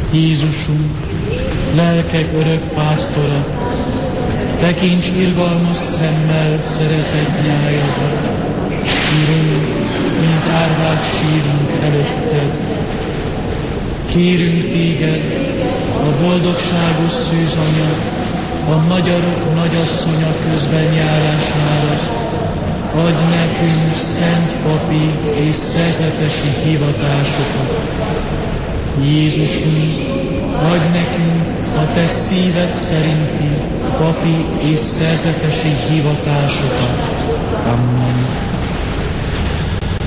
Jézusunk, lelkek örök pásztora, tekints irgalmas szemmel szeretett nyájadra. Urunk, mint árvák sírunk előtted. Kérünk téged, a boldogságos szűzanya, a magyarok nagyasszonya közben járására. Adj nekünk szent papi és szerzetesi hivatásokat. Jézusunk, adj nekünk a te szíved szerinti papi és szerzetesi hivatásokat. Amen.